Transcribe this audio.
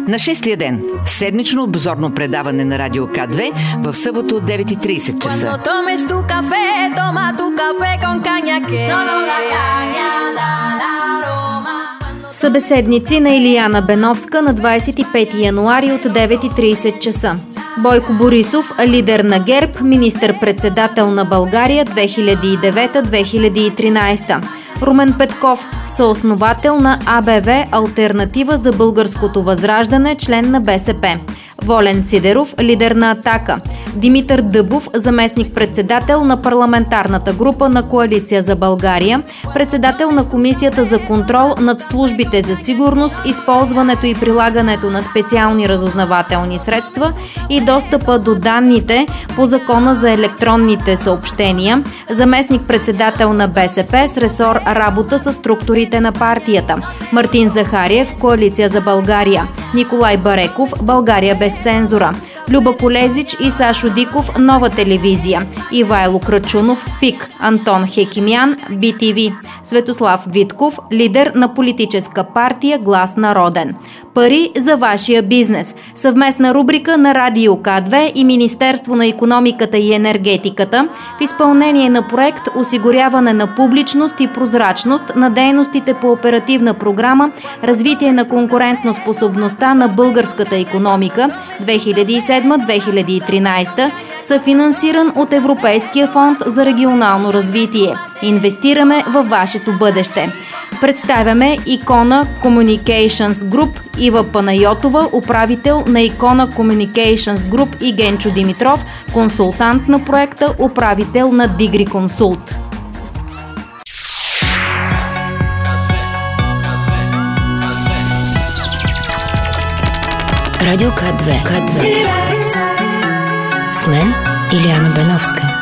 На шестия ден, седмично обзорно предаване на Радио К2 в събота от 9:30 часа. Събеседници на Илияна Беновска на 25 януари от 9:30 часа. Бойко Борисов, лидер на ГЕРБ, министър-председател на България 2009-2013. Румен Петков, съосновател на АБВ Алтернатива за българското възраждане, член на БСП. Волен Сидеров, лидер на Атака. Димитър Дъбов, заместник-председател на парламентарната група на Коалиция за България, председател на Комисията за контрол над службите за сигурност, използването и прилагането на специални разузнавателни средства и достъпа до данните по Закона за електронните съобщения, заместник-председател на БСП с ресор работа с структурите на партията. Мартин Захариев, Коалиция за България. Николай Бареков, България без цензура. Люба Колезич и Сашо Диков, Нова телевизия. Ивайло Крачунов, ПИК. Антон Хекимян, BTV. Светослав Витков, лидер на политическа партия Глас Народен. Пари за вашия бизнес. Съвместна рубрика на Радио К2 и Министерство на икономиката и енергетиката в изпълнение на проект осигуряване на публичност и прозрачност на дейностите по оперативна програма развитие на конкурентноспособността на българската икономика 2007-2013, съфинансиран от Европейския фонд за регионално развитие. Инвестираме във вашето бъдеще. Представяме Икона Communications Group, Ива Панайотова, управител на Икона Communications Group и Генчо Димитров, консултант на проекта, управител на Дигри Консулт. Радио К2. С мен Илияна Беновска.